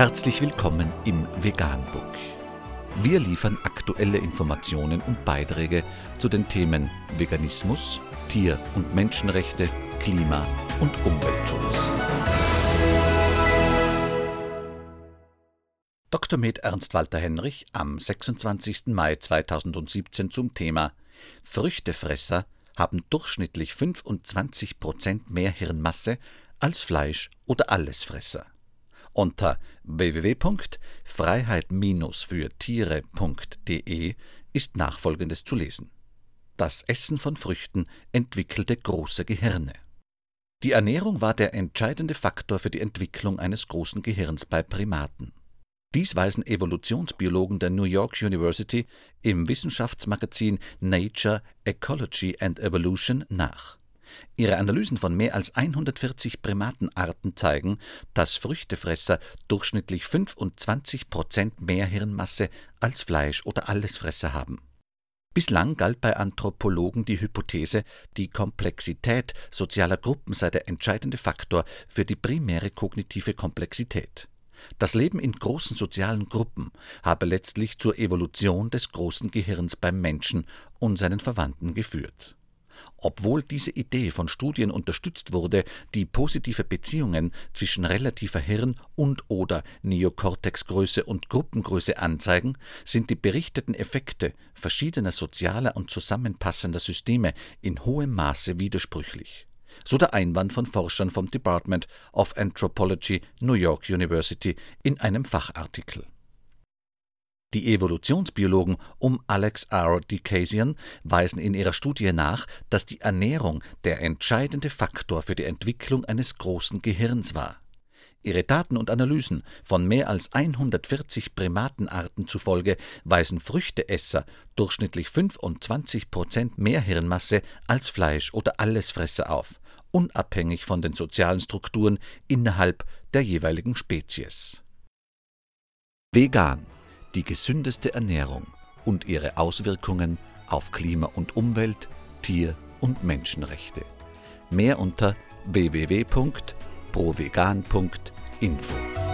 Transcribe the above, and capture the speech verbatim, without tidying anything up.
Herzlich willkommen im Veganbook. Wir liefern aktuelle Informationen und Beiträge zu den Themen Veganismus, Tier- und Menschenrechte, Klima- und Umweltschutz. Doktor Med Ernst Walter Henrich am sechsundzwanzigsten Mai zweitausendsiebzehn zum Thema Früchtefresser haben durchschnittlich fünfundzwanzig Prozent mehr Hirnmasse als Fleisch- oder Allesfresser. Unter w w w punkt freiheit für tiere punkt d e ist Nachfolgendes zu lesen. Das Essen von Früchten entwickelte große Gehirne. Die Ernährung war der entscheidende Faktor für die Entwicklung eines großen Gehirns bei Primaten. Dies weisen Evolutionsbiologen der New York University im Wissenschaftsmagazin Nature, Ecology and Evolution nach. Ihre Analysen von mehr als hundertvierzig Primatenarten zeigen, dass Früchtefresser durchschnittlich fünfundzwanzig Prozent mehr Hirnmasse als Fleisch- oder Allesfresser haben. Bislang galt bei Anthropologen die Hypothese, die Komplexität sozialer Gruppen sei der entscheidende Faktor für die primäre kognitive Komplexität. Das Leben in großen sozialen Gruppen habe letztlich zur Evolution des großen Gehirns beim Menschen und seinen Verwandten geführt. Obwohl diese Idee von Studien unterstützt wurde, die positive Beziehungen zwischen relativer Hirn- und/oder Neokortexgröße und Gruppengröße anzeigen, sind die berichteten Effekte verschiedener sozialer und zusammenpassender Systeme in hohem Maße widersprüchlich. So der Einwand von Forschern vom Department of Anthropology, New York University, in einem Fachartikel. Die Evolutionsbiologen um Alex R. Dicasian weisen in ihrer Studie nach, dass die Ernährung der entscheidende Faktor für die Entwicklung eines großen Gehirns war. Ihre Daten und Analysen von mehr als hundertvierzig Primatenarten zufolge weisen Früchteesser durchschnittlich fünfundzwanzig Prozent mehr Hirnmasse als Fleisch- oder Allesfresser auf, unabhängig von den sozialen Strukturen innerhalb der jeweiligen Spezies. Vegan, die gesündeste Ernährung und ihre Auswirkungen auf Klima und Umwelt, Tier- und Menschenrechte. Mehr unter w w w punkt provegan punkt info.